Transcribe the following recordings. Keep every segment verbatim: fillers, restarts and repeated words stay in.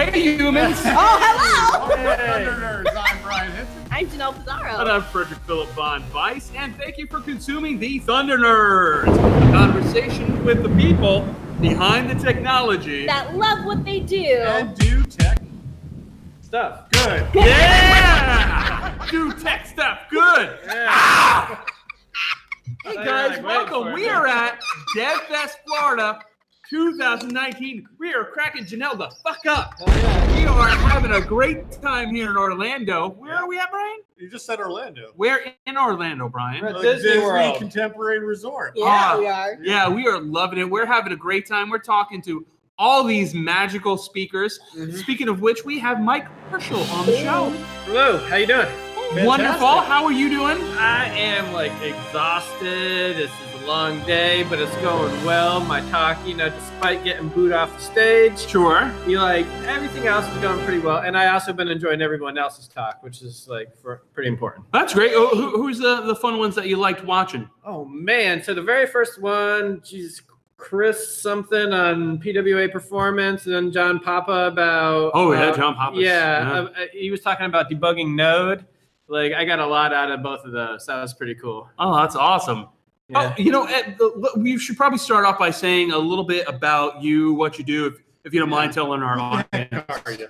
Hey, humans! Oh, hello! Hey. Thunderners, I'm Brian Hinton. I'm Janelle Pizarro. And I'm Frederick Philip Von Weiss, and thank you for consuming the Thunder Nerds, a conversation with the people behind the technology. That love what they do. And do tech Stuff. good. Yeah! Do tech stuff. Good. Yeah. Ah! Hey Oh, guys, yeah, welcome. wait for We it. are at DevFest Florida two thousand nineteen. We are cracking Janelle the fuck up. Oh, yeah. We are having a great time here in Orlando. Where are we at, Brian? You just said Orlando. Where in Orlando, Brian? We're at Uh, Disney World. Contemporary Resort. Yeah, Ah, we are. Yeah, we are loving it. We're having a great time. We're talking to all these magical speakers. Mhm. Speaking of which, we have Mike Herschel on the show. Hello, how you doing? Fantastic. Wonderful. How are you doing? I am like exhausted. This is a long day, but it's going well. My talk, you know, despite getting booed off the stage, Sure. you like everything else is going pretty well. And I also been enjoying everyone else's talk, which is like for, pretty important. That's great. Oh, who, who's the, the fun ones that you liked watching? Oh man! So the very first one, geez, Chris something on P W A performance, and then John Papa about. Oh, yeah, uh, John Papa's, Yeah, yeah. uh, uh, he was talking about debugging Node. Like I got a lot out of both of those. That was pretty cool. Oh, that's awesome. Yeah. Oh, you know, Ed, the- we should probably start off by saying a little bit about you, what you do, if, if you don't mind telling our audience.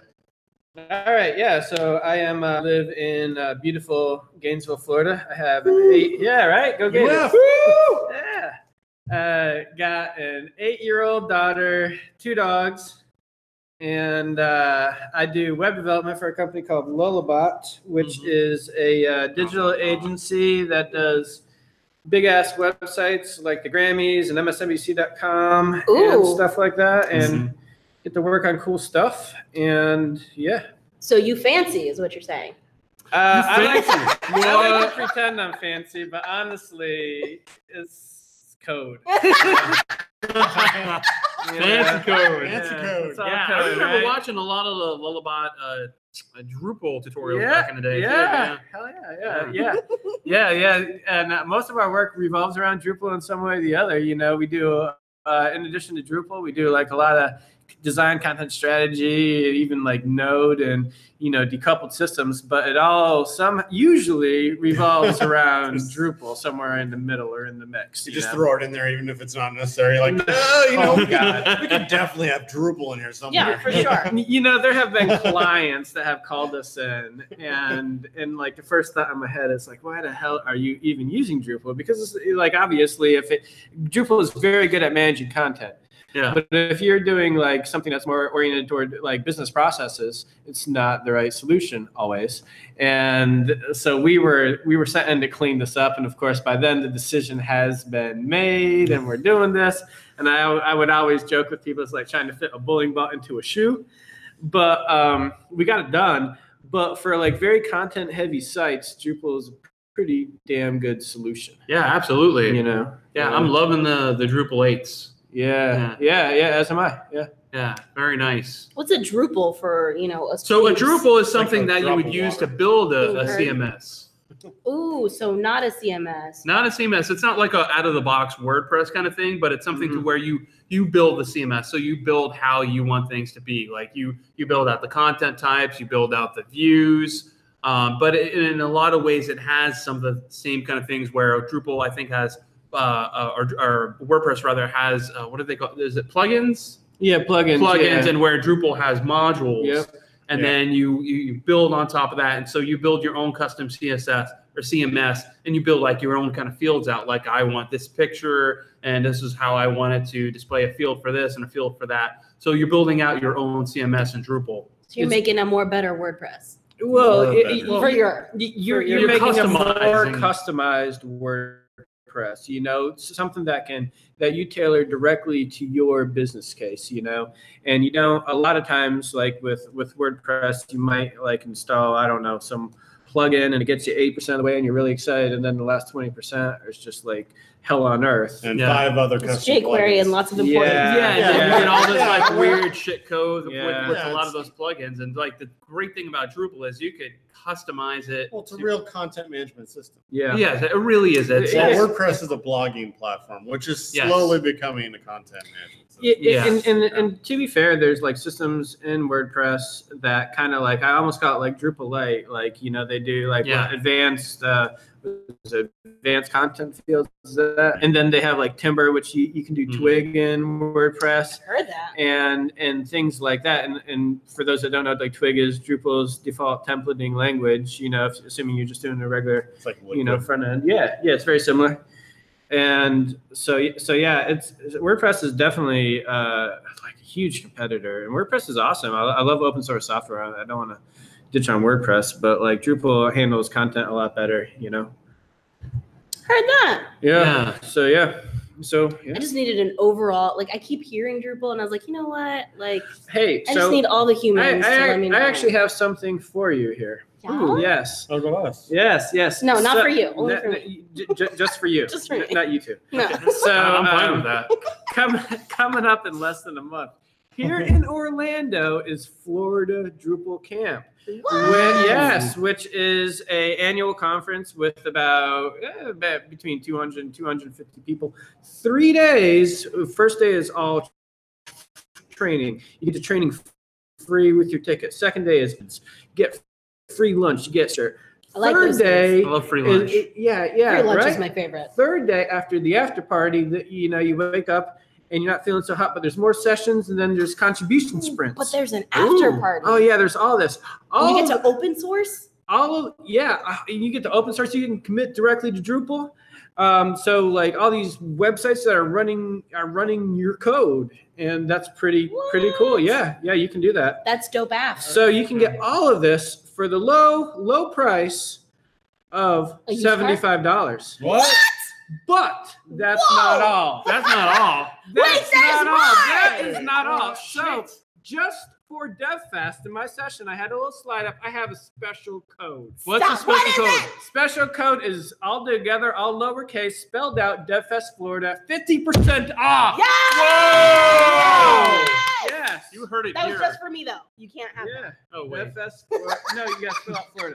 All right, yeah. So I am uh, live in uh, beautiful Gainesville, Florida. I have an eight. Yeah, right. Go get Yeah. it. Yeah. Uh, got an eight-year-old daughter, two dogs, and uh, I do web development for a company called Lullabot, which Mhm. is a uh, digital agency that does big ass websites like the Grammys and M S N B C dot com and Ooh. stuff like that, and Mhm. get to work on cool stuff. And yeah. So you fancy is what you're saying. Uh, I You like, fancy. I like What? to pretend I'm fancy, but honestly, it's code. Fancy code. Fancy code. It's all Yeah, I code, remember right? watching a lot of the Lullabot uh, Drupal tutorials Yeah, back in the day. too, yeah, hell yeah, yeah, yeah, yeah, yeah. And uh, most of our work revolves around Drupal in some way or the other. You know, we do, uh, in addition to Drupal, we do like a lot of design, content strategy, even like Node and, you know, decoupled systems, but it all some usually revolves around Drupal somewhere in the middle or in the mix. You you just know? throw it in there, even if it's not necessary. Like, No. oh, you know, Oh, God. we could definitely have Drupal in here somewhere. Yeah, for sure. You know, there have been clients that have called us in, and and like the first thought in my head is like, why the hell are you even using Drupal? Because it's, like obviously, if it Drupal is very good at managing content, Yeah. but if you're doing like something that's more oriented toward like business processes, it's not the right solution always. And so we were we were sent in to clean this up, and of course by then the decision has been made, and we're doing this. And I I would always joke with people, it's like trying to fit a bowling ball into a shoe. But um, we got it done. But for like very content heavy sites, Drupal is a pretty damn good solution. Yeah, absolutely. You know? Yeah, I'm loving the, the Drupal eights. Yeah, yeah, yeah, as am I. Yeah. Yeah, very nice. What's a Drupal for, you know, a So a piece? Drupal is something a that you drop would of use water. to build a, a Mhm. C M S. Ooh, so not a C M S. Not a C M S. It's not like a out of the box WordPress kind of thing, but it's something to Mhm. where you you build the C M S. So you build how you want things to be. Like you you build out the content types, you build out the views. Um, but it, in a lot of ways, it has some of the same kind of things where Drupal, I think, has uh, uh, or, or WordPress rather has uh, what do they call? Is it plugins? Yeah, plugins. Plugins, yeah. and where Drupal has modules. Yep. And Yeah. then you, you you build on top of that, and so you build your own custom C S S or C M S, and you build like your own kind of fields out. Like I want this picture, and this is how I want it to display a field for this and a field for that. So you're building out your own C M S in Drupal. So you're It's- making a more better WordPress. Well, More it- better. it- for your you're, for you're your making a more customizing. customized WordPress, you know, something that can that you tailor directly to your business case, you know. And you know, a lot of times, like with with WordPress, you might like install, I don't know, some plugin, and it gets you eighty percent of the way, and you're really excited, and then the last twenty percent is just like hell on earth. And Yeah. five other it's custom jQuery plugins. and lots of important. Yeah. Yeah, and yeah. then you get all this Yeah. like weird shit code Yeah. with, with Yeah, a lot of it's- those plugins. And like the great thing about Drupal is you could customize it. Well, it's a to- real content management system. Yeah. Yeah, it really is. It's, Yeah. Well, it's- WordPress is a blogging platform, which is Yes. slowly becoming a content management system. Yeah, Yeah. And, and, and to be fair, there's like systems in WordPress that kind of like, I almost call it like Drupal Lite. Like, you know, they do like Yeah. what, advanced, uh, is it advanced content fields. Is that? And then they have like Timber, which you, you can do Mhm. Twig in WordPress. I heard that. and and things like that. And and for those that don't know, like Twig is Drupal's default templating language. You know, if, assuming you're just doing a regular, It's like you know, liquid. front end. Yeah, yeah, it's very similar. And so so yeah, it's WordPress is definitely uh, like a huge competitor, and WordPress is awesome. I, I love open source software. I, I don't want to ditch on WordPress, but like Drupal handles content a lot better. You know. Heard that. Yeah. Yeah. So yeah. So yeah. I just needed an overall. Like I keep hearing Drupal, and I was like, you know what? Like Hey, I so just need all the I, humans I, to let me know. I actually have something for you here. Yeah? Yes. Oh, go us. Yes, yes. No, not So- for you, only n- for n- j- j- just for you. Just for N- me. Not you two. No. So I'm fine um, with that. Come, coming up in less than a month. Here in Orlando is Florida Drupal Camp. What? When, yes, which is a annual conference with about, eh, about between two hundred and two hundred fifty people. Three days. First day is all training. You get the training free with your ticket. Second day is get free lunch. You get your I like third those day. I love free is- lunch. yeah, yeah, Free lunch right. is my favorite. Third day after the after party, that you know you wake up and you're not feeling so hot, but there's more sessions and then there's contribution sprints. But there's an after Ooh. party. Oh yeah, there's all this. All And you get of- to open source. all of yeah, uh, you get to open source. You can commit directly to Drupal. Um, so like all these websites that are running are running your code, and that's pretty pretty cool. What? Yeah, yeah, you can do that. That's dope ass. So you can get all of this for the low low price of A used car? seventy-five dollars. What? But that's Whoa! not all. That's not all. That's that not is all. why! That is not all. Oh, So just for DevFest in my session, I had a little slide up. I have a special code. What's the Stop. What special is code? it? Special code is all together, all lowercase, spelled out, DevFest Florida, fifty percent off. Yeah! Whoa! Yes. You heard it That here. was just for me though. You can't have Yeah. Oh wait. DevFest Florida. No, you got to spell out Florida.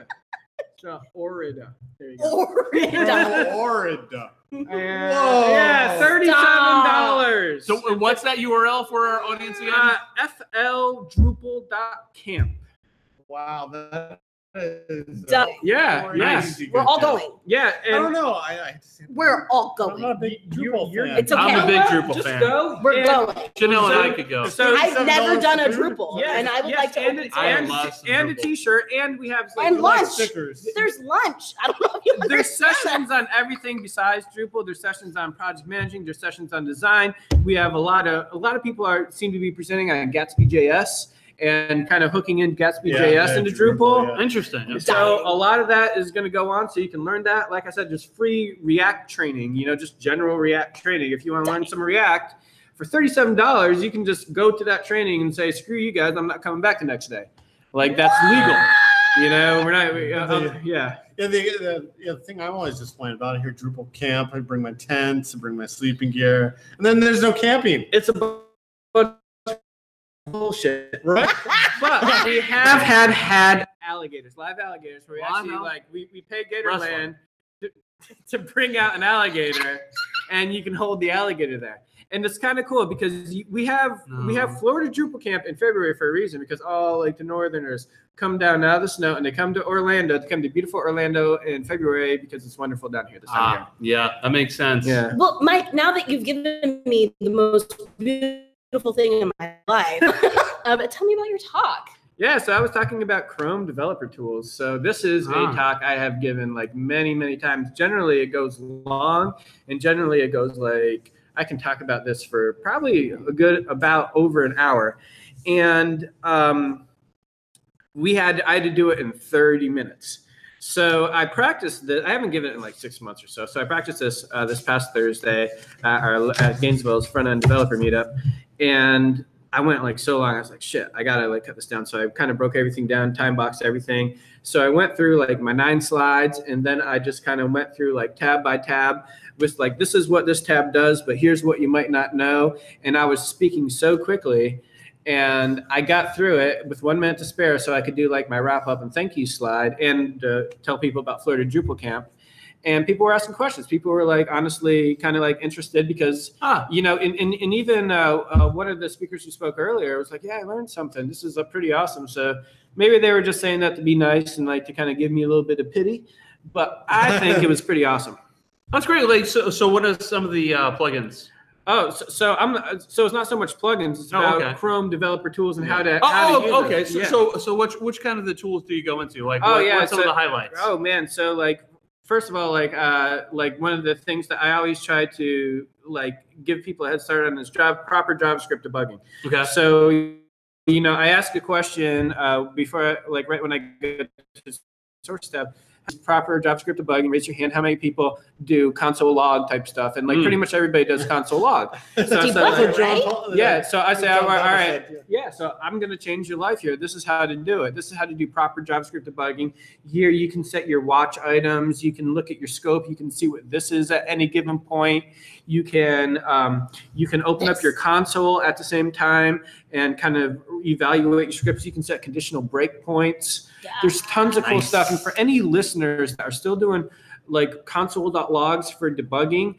So Florida. There you that. go. Horrid. Horrid. And, Whoa. yeah, thirty-seven dollars. So uh, what's that U R L for our audience again? Uh, F L Drupal dot camp. Wow, that is. Done. Yeah, Very yeah, easy, We're good all job. going. yeah. I don't And know. I, I We're all I'm not a going. big You- Drupal you're- fan. It's okay. I'm a big Well, Drupal just fan. go. We're and- going. Janelle and So- I could go. So I've never done a $37 for Drupal, Yes, and I would yes, like to and, open I and, love some and a Drupal. T-shirt, and we have like, And like lunch. stickers. There's lunch. I don't know if you There's understand. sessions on everything besides Drupal. There's sessions on project managing. There's sessions on design. We have a lot of a lot of people are seem to be presenting on Gatsby J S and kind of hooking in Gatsby Yeah, J S yeah, into Drupal, Drupal. yeah. Interesting. Okay. So a lot of that is going to go on, so you can learn that. Like I said, just free React training. You know, just general React training. If you want to learn some React for thirty-seven dollars, you can just go to that training and say, "Screw you guys, I'm not coming back the next day." Like that's legal. You know, we're not. we- uh, um, yeah. Yeah, the, the, yeah, the thing I'm always disappointed about I hear Drupal camp. I bring my tents, I bring my sleeping gear, and then there's no camping. It's a bu- bunch of bullshit. Right? But we have had had alligators, live alligators, where we Live actually al- like we, we pay Wrestling. Gatorland to, to bring out an alligator, and you can hold the alligator there. And it's kind of cool because you, we have we No. have Florida Drupal Camp in February for a reason, because all like the Northerners come down out of the snow and they come to Orlando, to come to beautiful Orlando in February because it's wonderful down here this time of Ah, yeah, that makes sense. year. Yeah. Well, Mike, now that you've given me the most beautiful thing in my life, um, tell me about your talk. Yeah, so I was talking about Chrome developer tools. So this is Ah. a talk I have given like many, many times. Generally, it goes long, and generally it goes like, I can talk about this for probably a good, about over an hour. And um, we had, I had to do it in thirty minutes. So I practiced this. I haven't given it in like six months or so. So I practiced this uh, this past Thursday at, our, at Gainesville's front end developer meetup. And I went like so long. I was like, shit, I gotta like cut this down. So I kind of broke everything down, time boxed everything. So I went through like my nine slides, and then I just kind of went through like tab by tab with like, this is what this tab does, but here's what you might not know. And I was speaking so quickly, and I got through it with one minute to spare, so I could do like my wrap up and thank you slide and uh, tell people about Florida Drupal Camp. and people were asking questions. People were like honestly kind of like interested because Ah. you know, and, and, and even uh, uh, one of the speakers who spoke earlier was like, yeah, I learned something. This is uh, pretty awesome. So maybe they were just saying that to be nice and like to kind of give me a little bit of pity, but I think it was pretty awesome. That's great. Like, so, so what are some of the uh, plugins? Oh, so, so I'm so it's not so much plugins. It's Oh, about okay. Chrome developer tools and how to. Oh, how to use oh, okay. them. So, Yeah. so, so which which kind of the tools do you go into? Like, Oh, what, yeah, what's some so- of the highlights? Oh man, so like first of all, like uh, like one of the things that I always try to like give people a head start on is job proper JavaScript debugging. Okay. So, you know, I ask a question uh, before, I, like right when I get to source step, proper JavaScript debugging, raise your hand. How many people do console log type stuff? And like Mm. pretty much everybody does console log. So, so, Debugger, like, right? yeah, so I say, all John right, all Butler right, said, yeah, so I'm going to change your life here. This is how to do it. This is how to do proper JavaScript debugging. Here you can set your watch items. You can look at your scope. You can see what this is at any given point. You can um, you can open up your console at the same time and kind of evaluate your scripts. You can set conditional breakpoints. There's tons of cool Nice. stuff. And for any listeners that are still doing like console.logs for debugging,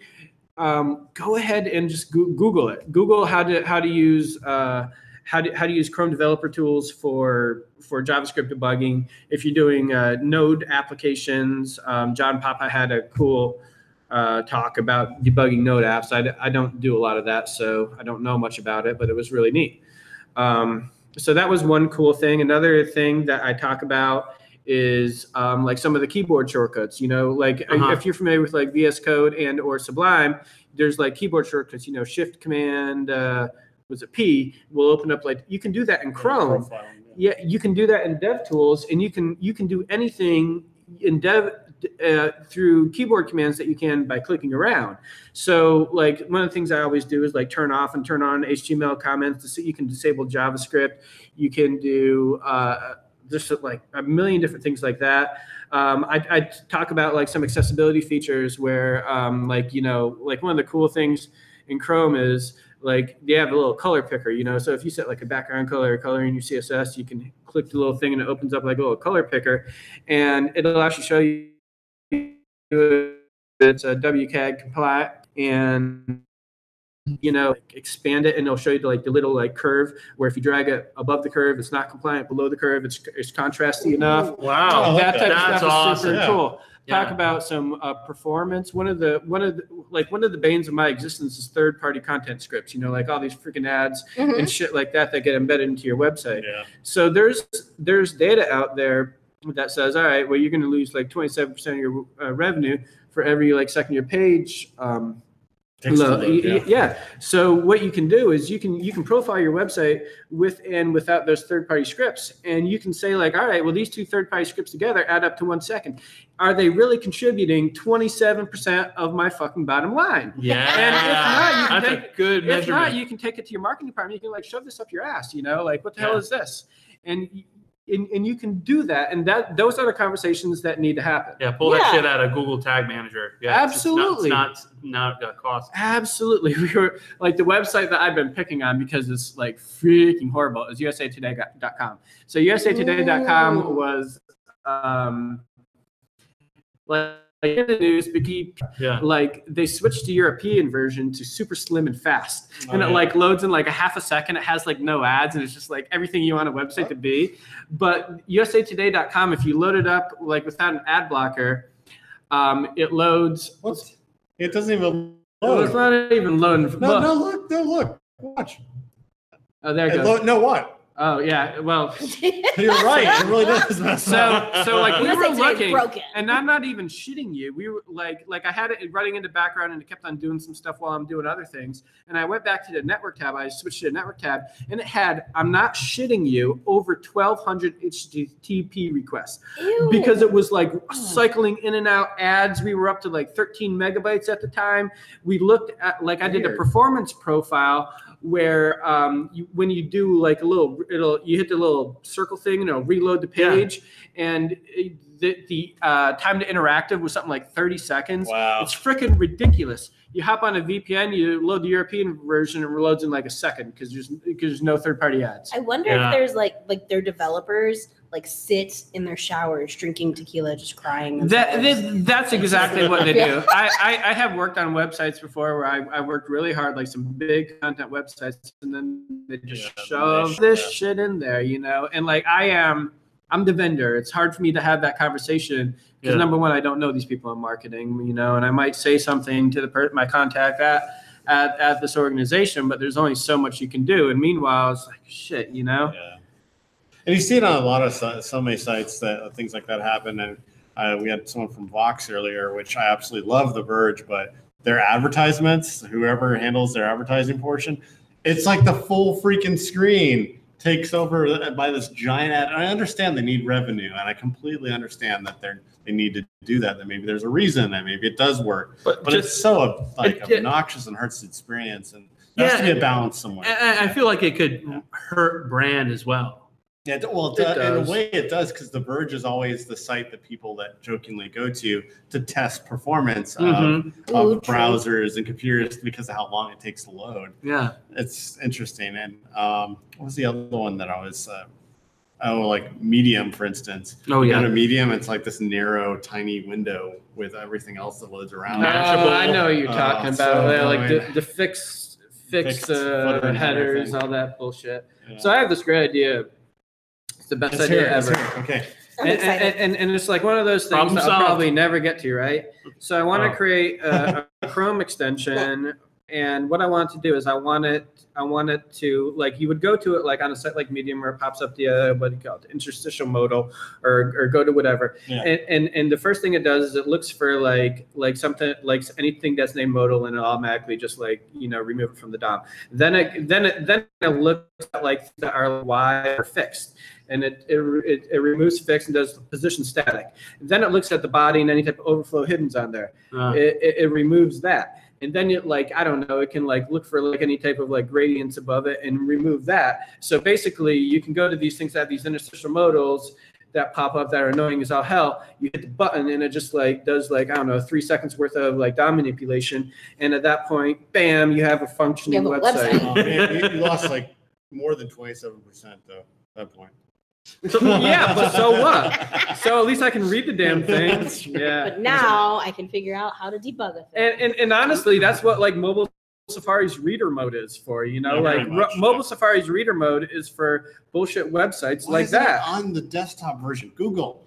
um, go ahead and just go- Google it. Google how to how to use uh, how to how to use Chrome developer tools for for JavaScript debugging. If you're doing uh, Node applications, um, John Papa had a cool uh, talk about debugging Node apps. I, d- I don't do a lot of that, so I don't know much about it, but it was really neat. Um, so that was one cool thing. Another thing that I talk about is um, like some of the keyboard shortcuts. You know, like Uh-huh. if you're familiar with like V S Code and or Sublime, there's like keyboard shortcuts. You know, Shift Command uh, was it P will open up like you can do that in Chrome. Yeah, you can do that in DevTools, and you can you can do anything in Dev uh, through keyboard commands that you can by clicking around. So, like one of the things I always do is like turn off and turn on H T M L comments to see you can disable JavaScript. You can do uh, just like a million different things like that. Um, I, I talk about like some accessibility features where, um, like you know, like one of the cool things in Chrome is like they have a little color picker, you know. So if you set like a background color or color in your C S S, you can click the little thing and it opens up like a little color picker, and it'll actually show you it's a W C A G compliant, and you know expand it, and it'll show you the, like the little like curve where if you drag it above the curve, it's not compliant. Below the curve, it's it's contrasty enough. Wow. Oh, That type That's of stuff is awesome. super Yeah. cool. Talk Yeah. about some uh, performance. One of the one of the, like one of the banes of my existence is third-party content scripts. You know, like all these freaking ads Mhm. and shit like that that get embedded into your website. Yeah. So there's there's data out there that says, all right, well you're going to lose like twenty-seven percent of your uh, revenue for every like second your page. Um, Text Lo- to load, y- y- yeah. So what you can do is you can you can profile your website with and without those third-party scripts, and you can say like, all right, well these two third-party scripts together add up to one second. Are they really contributing twenty-seven percent of my fucking bottom line? Yeah. And if not, you can That's take- a good If measurement. not, you can take it to your marketing department. You can like shove this up your ass. You know, like what the hell Yeah. is this? And y- and, and you can do that, and that those are the conversations that need to happen. yeah, pull that Yeah. shit out of Google Tag Manager. Yeah, it's- Absolutely. It's not, it's not, not got cost. Absolutely. We were like the website that I've been picking on because it's like freaking horrible is U S A Today dot com. So U S A Today dot com Ooh. was um like in the news because Yeah. like they switched the European version to super slim and fast. Oh, and it yeah. like loads in like a half a second. It has like no ads and it's just like everything you want a website to be. But U S A Today dot com, if you load it up like without an ad blocker, um, it loads. What? It doesn't even Oh, it's load. not even loading. No, Look. no, look, no, look, watch. Oh, there it It goes. lo- no, what? Oh yeah, well, You're right. It really does mess so up. so like we U S A were Today looking, broken. and I'm not even shitting you. We were like like I had it running in the background, and it kept on doing some stuff while I'm doing other things. And I went back to the network tab. I switched to the network tab, and it had, I'm not shitting you, over twelve hundred H T T P requests Ew. because it was like cycling in and out ads. We were up to like thirteen megabytes at the time. We looked at like I did a Weird. performance profile where um, you, when you do like a little, it'll you hit the little circle thing and it'll reload the Yeah. page, and it, the the uh, time to interactive was something like thirty seconds. Wow. It's freaking ridiculous. You hop on a V P N, you load the European version, and it loads in like a second because there's because there's no third party ads. I wonder Yeah. if there's like like their developers like sit in their showers drinking tequila, just crying. That, themselves. that that's exactly what they do. I, I I have worked on websites before where I, I worked really hard, like some big content websites, and then they just Yeah, shove niche, this yeah. shit in there, you know. And like I am, I'm the vendor. It's hard for me to have that conversation because Yeah. number one, I don't know these people in marketing, you know, and I might say something to the per- my contact at. At, at this organization, but there's only so much you can do. And meanwhile, it's like shit, you know. Yeah. And you see it on a lot of si- so many sites that uh, things like that happen. And uh, we had someone from Vox earlier, which I absolutely love The Verge, but their advertisements, whoever handles their advertising portion, it's like the full freaking screen takes over by this giant ad. And I understand they need revenue, and I completely understand that they're they need to do that. That maybe there's a reason, that maybe it does work, But, but just, it's so like it- it- obnoxious and hurts the experience. And there has Yeah, to be a balance somewhere. I, I feel like it could hurt brand as well. Yeah, it- well, it It does, in does. a way it does, because The Verge is always the site that people that jokingly go to to test performance of, Mhm. of Ooh, true. browsers and computers because of how long it takes to load. Yeah. It's interesting. And um, what was the other one that I was? Uh, oh, like Medium, for instance. Oh You go yeah. to Medium, it's like this narrow, tiny window with everything else that loads around. Uh, it. Oh, I know what you're Oh, talking so about. Yeah, like annoying. the, the fix, fix Fixed uh, footers and headers, everything. all that bullshit. Yeah. So I have this great idea. It's the best Let's idea hear it, let's ever. hear it. Okay. I'm And, excited. and, and, and it's like one of those things Problem that I'll solved. probably never get to, right? So I want to Oh. create a, a Chrome extension, and what I want to do is I want it, I want it to like you would go to it like on a site like Medium where it pops up the uh, what do you call it, interstitial modal, or or go to whatever. Yeah. And, and and the first thing it does is it looks for like like something like anything that's named modal, and it automatically just like you know remove it from the D O M. Then it then it then it looks at like that are Y or fixed. And it, it, it, it removes fixed and does position static. Then it looks at the body and any type of overflow hiddens on there. Uh, It, it, it removes that. And then it like, I don't know, it can like look for like any type of like gradients above it and remove that. So basically you can go to these things that have these interstitial modals that pop up that are annoying as all hell. You hit the button and it just like does like, I don't know, three seconds worth of like D O M manipulation. And at that point, bam, you have a functioning You have a website. website. Oh, man, you, you lost like more than twenty-seven percent though at that point. So, yeah, but so what? So at least I can read the damn thing. Yeah. But now I can figure out how to debug a thing. And, and and honestly, that's what like mobile Safari's reader mode is for. You know, Yeah, like pretty ro- much, mobile yeah. Safari's reader mode is for bullshit websites Why like isn't it that. on the desktop version? Google.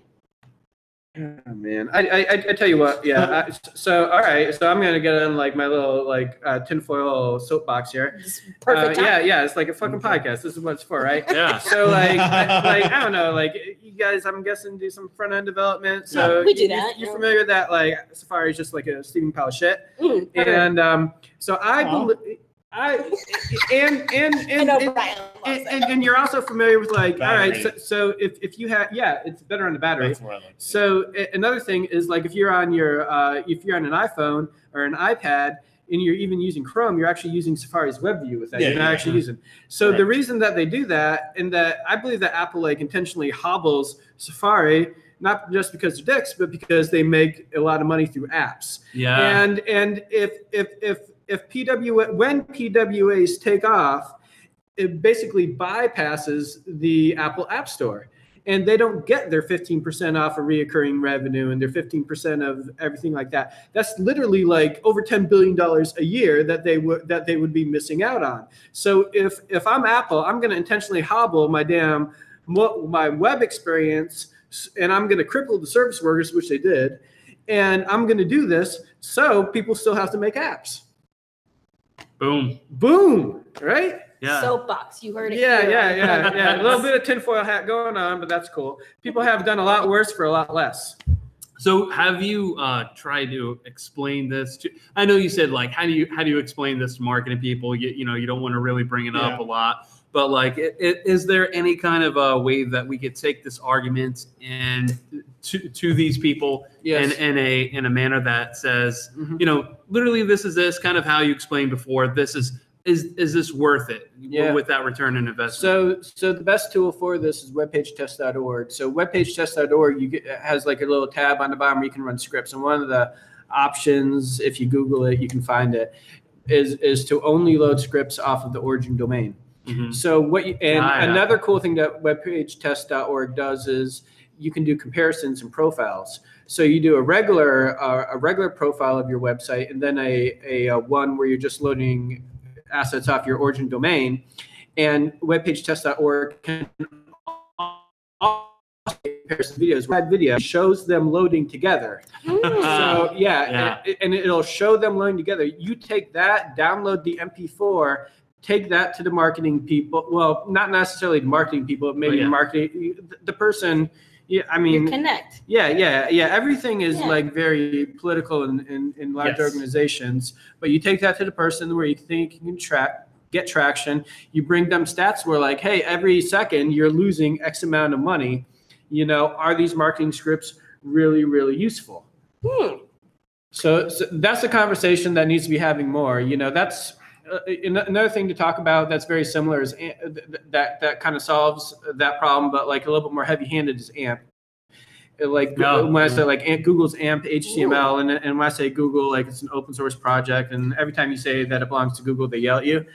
Oh, man, I, I I I tell you what, yeah. I, so all right, so I'm gonna get on like my little like uh, tinfoil soapbox here. It's perfect Uh, time. yeah, yeah. It's like a fucking Okay. podcast. This is what it's for, right? yeah. So like, I, like I don't know, like you guys, I'm guessing do some front end development. So Yeah, we do you- that, You're yeah. familiar with that? Like Safari is just like a steaming pile of shit. Mm, perfect. And um, so I Wow. believe I and and I and, know and, Brian loves and, it. and, and you're also familiar with like all right, Battery. so, so if if you have yeah, it's better on the battery. That's what I like. So a- another thing is like if you're on your uh, if you're on an iPhone or an iPad and you're even using Chrome, you're actually using Safari's web view with that. Yeah, you're not yeah. actually using. So the Correct. reason that they do that, and that I believe that Apple like intentionally hobbles Safari, not just because they're dicks, but because they make a lot of money through apps. Yeah. And and if if if if P W A when P W As take off, it basically bypasses the Apple App Store. And they don't get their fifteen percent off of reoccurring revenue and their fifteen percent of everything like that. That's literally like over ten billion dollars a year that they would that they would be missing out on. So if if I'm Apple, I'm going to intentionally hobble my damn mo- my web experience, and I'm going to cripple the service workers, which they did, and I'm going to do this so people still have to make apps. Boom. Boom, right? Yeah. Soapbox. You heard it. Yeah, here. yeah, yeah, yeah. A little bit of tinfoil hat going on, but that's cool. People have done a lot worse for a lot less. So have you uh, tried to explain this to? I know you said like, how do you how do you explain this to marketing people? You, you know, you don't want to really bring it up Yeah. a lot, but like, it, it, is there any kind of a way that we could take this argument and to to these people Yes. in in a in a manner that says, Mhm. you know, literally this is this kind of how you explained before. This is is is this worth it Yeah. with that return on investment? So, so the best tool for this is web page test dot org. So web page test dot org you get, has like a little tab on the bottom where you can run scripts. And one of the options, if you Google it, you can find it, is, is to only load scripts off of the origin domain. Mhm. So what you, and Ah, yeah. another cool thing that web page test dot org does is you can do comparisons and profiles. So you do a regular uh, a regular profile of your website, and then a, a, a one where you're just loading assets off your origin domain. And web page test dot org can also comparison videos. That video shows them loading together. So yeah, Yeah. And, and it'll show them loading together. You take that, download the M P four, take that to the marketing people. Well, not necessarily the marketing people, maybe yeah. marketing the person. Yeah, I mean, You connect. yeah, yeah, yeah. Everything is Yeah. like very political in, in, in large Yes. organizations. But you take that to the person where you think you can track, get traction. You bring them stats where like, hey, every second you're losing X amount of money. You know, are these marketing scripts really, really useful? Hmm. So, so that's the conversation that needs to be having more. You know, that's uh, an- another thing to talk about that's very similar is A- th- th- that that kind of solves that problem, but like a little bit more heavy-handed is A M P. Like No. when I say like A- Google's A M P H T M L, and, and when I say Google, like it's an open source project, and every time you say that it belongs to Google, they yell at you.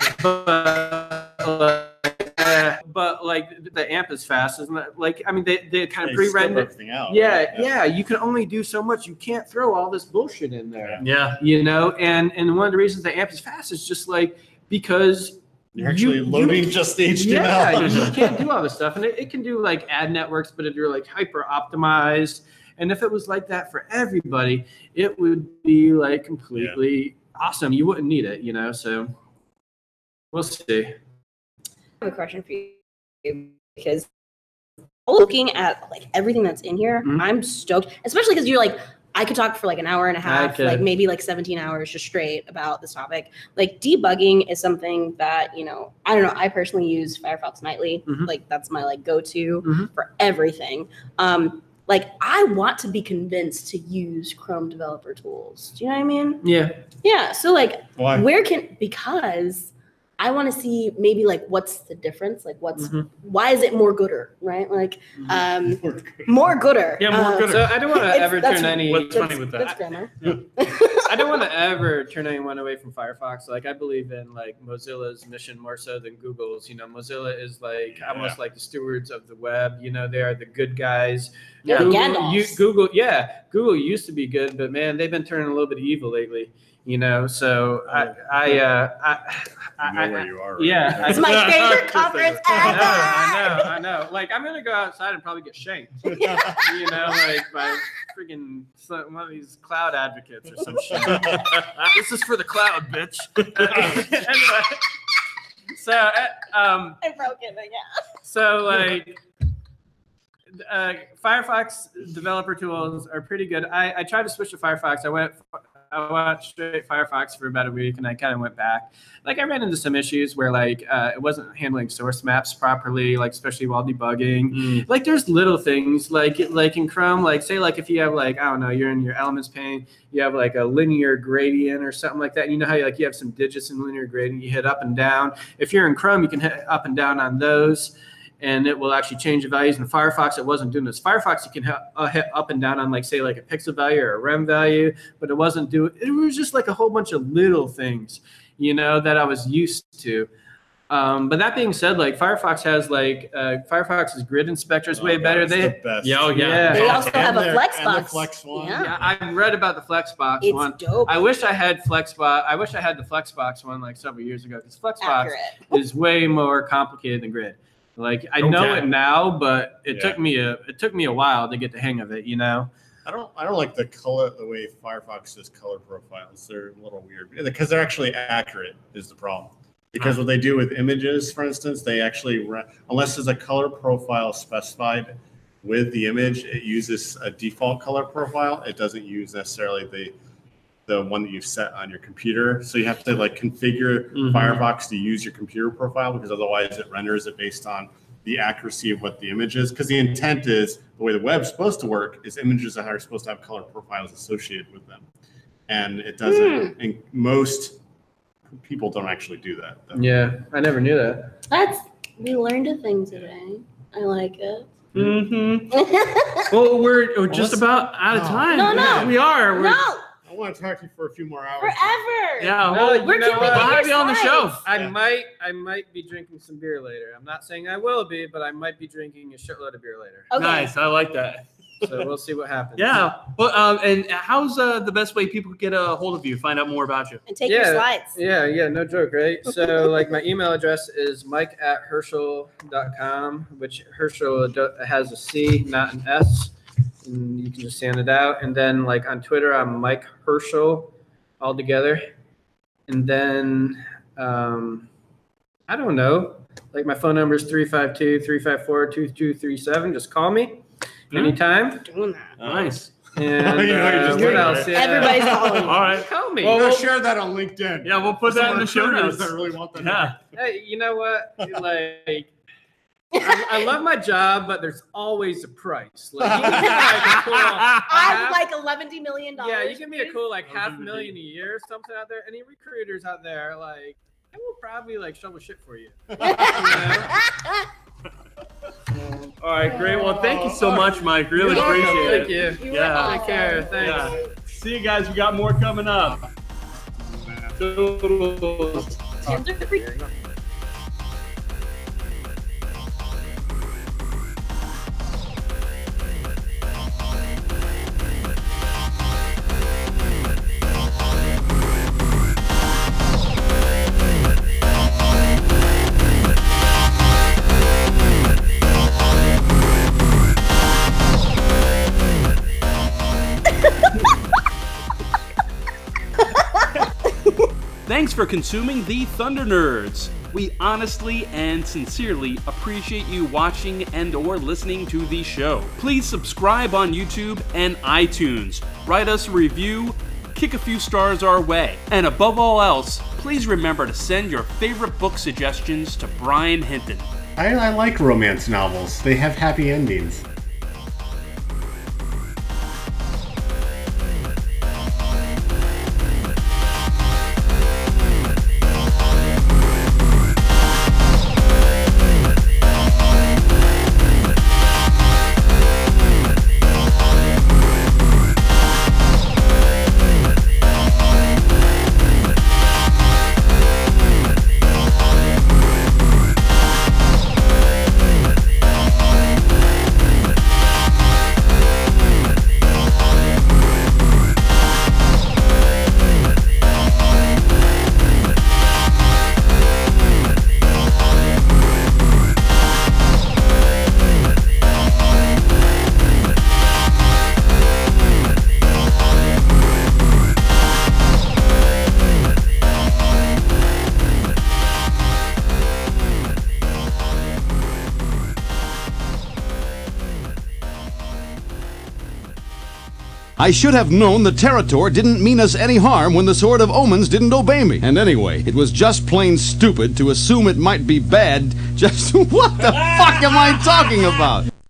but, like, uh, but like the A M P is fast, isn't it? Like I mean, they they kind of They scope pre-rendered. everything out. Yeah, yeah, you can only do so much. You can't throw all this bullshit in there. Yeah. You know, and and one of the reasons the A M P is fast is just like because You're actually you- loading you- just H T M L. Yeah, you can't do all this stuff, and it, it can do like ad networks, but if you're like hyper optimized, and if it was like that for everybody, it would be like completely awesome. You wouldn't need it, you know. So we'll see. I have a question for you because looking at like everything that's in here, Mhm. I'm stoked, especially because you're like, I could talk for like an hour and a half, could. like maybe like seventeen hours just straight about this topic. Like debugging is something that, you know, I don't know. I personally use Firefox Nightly. Mhm. Like that's my like go-to Mhm. for everything. Um, like I want to be convinced to use Chrome developer tools. Do you know what I mean? Yeah. Yeah. So like Why? where can, because I want to see maybe like what's the difference, like what's Mhm. why is it more gooder, right? Like Mm-hmm. um more gooder. Yeah, more Uh, gooder. So I don't want to It's- ever that's- turn any. What's that's, funny with that's that? grammar. I don't want to ever turn anyone away from Firefox. Like I believe in like Mozilla's mission more so than Google's. You know, Mozilla is like Yeah. almost like the stewards of the web. You know, they are the good guys. They're the Google, Gandalfs. you, Google, yeah, Google used to be good, but man, they've been turning a little bit evil lately. You know, so I, I, uh, I, I I, know where I, you are. yeah, right? It's my favorite conference I ever. know, I know, I know. Like I'm gonna go outside and probably get shanked. You know, like by freaking some- one of these cloud advocates or some shit. This is for the cloud, bitch. Anyway, so uh, um, I broke it, but yeah. so like. Uh, Firefox developer tools are pretty good. I, I tried to switch to Firefox. I went I went straight Firefox for about a week, and I kind of went back. Like I ran into some issues where like uh, it wasn't handling source maps properly, like especially while debugging. Mm. Like there's little things like like in Chrome, like say like if you have like I don't know, you're in your Elements pane, you have like a linear gradient or something like that. And you know how you like you have some digits in linear gradient, you hit up and down. If you're in Chrome, you can hit up and down on those, and it will actually change the values. In Firefox, it wasn't doing this. Firefox, you can hit, uh, hit up and down on like say like a pixel value or a rem value, but it wasn't doing. It was just like a whole bunch of little things, you know, that I was used to. Um, but that being said, like Firefox has like uh, Firefox's grid inspector is Oh, way God, better. it's They the best. Yeah, oh, yeah. Yeah. They also And have a their- flex and the box. flex one. Yeah. yeah, I read about the Flexbox It's one. dope. I wish I had Flexbox. I wish I had the Flexbox one like several years ago because Flexbox Accurate. is way more complicated than Grid. Like I know Okay. it now, but it Yeah. took me a it took me a while to get the hang of it. You know. I don't. I don't like the color, the way Firefox does color profiles. They're a little weird because they're actually accurate. Is the problem? Because what they do with images, for instance, they actually re- unless there's a color profile specified with the image, it uses a default color profile. It doesn't use necessarily the the one that you've set on your computer. So you have to like configure Mhm. Firefox to use your computer profile because otherwise it renders it based on the accuracy of what the image is. Because the intent is the way the web's supposed to work is images that are supposed to have color profiles associated with them. And it doesn't, and most people don't actually do that. though. Yeah, I never knew that. That's we learned a thing today. I like it. Mm-hmm. Well, we're, we're just let's- about out of No. time. No, no. We are. We're, No. I I want to talk to you for a few more hours. Forever. Yeah, No, well, you Where know can we what? we'll get have your you on the show. slides? I Yeah. might, I might be drinking some beer later. I'm not saying I will be, but I might be drinking a shitload of beer later. Okay. Nice. I like that. So we'll see what happens. Yeah. Well, um, and how's uh, the best way people get a hold of you, find out more about you? And take Yeah. your slides. Yeah, yeah, no joke, right? So, like, my email address is mike at herschel dot com, which Herschel do- has a C, not an S. And you can just send it out. And then, like, on Twitter, I'm Mike Herschel all together. And then, um, I don't know. Like, my phone number is three five two, three five four, two two three seven. Just call me anytime. Doing that. Nice. And You know, you're uh, just what doing else? it. Yeah. Everybody's calling. All right. Call me. Well, Well, we'll share that on LinkedIn. Yeah, we'll put that in the show recruiters notes. That really want that. Yeah. Hey, you know what? Like, I, I love my job, but there's always a price. Like, you can be like a cool, I half- would like eleven million dollars. yeah, you can be a cool like I'll half do the million a year or something out there. Any recruiters out there, like, I will probably like shovel shit for you. You know? All right, great. Well, thank you so much, Mike. Really You're welcome. appreciate Thank it. you. You were Yeah. awesome. Take care. Thanks. Yeah. See you guys. We got more coming up. Toodles. Tims are free. Thanks for consuming the Thunder Nerds. We honestly and sincerely appreciate you watching and or listening to the show. Please subscribe on YouTube and iTunes. Write us a review, kick a few stars our way. And above all else, please remember to send your favorite book suggestions to Brian Hinton. I, I like romance novels. They have happy endings. I should have known the Territor didn't mean us any harm when the Sword of Omens didn't obey me. And anyway, it was just plain stupid to assume it might be bad. Just what the fuck am I talking about?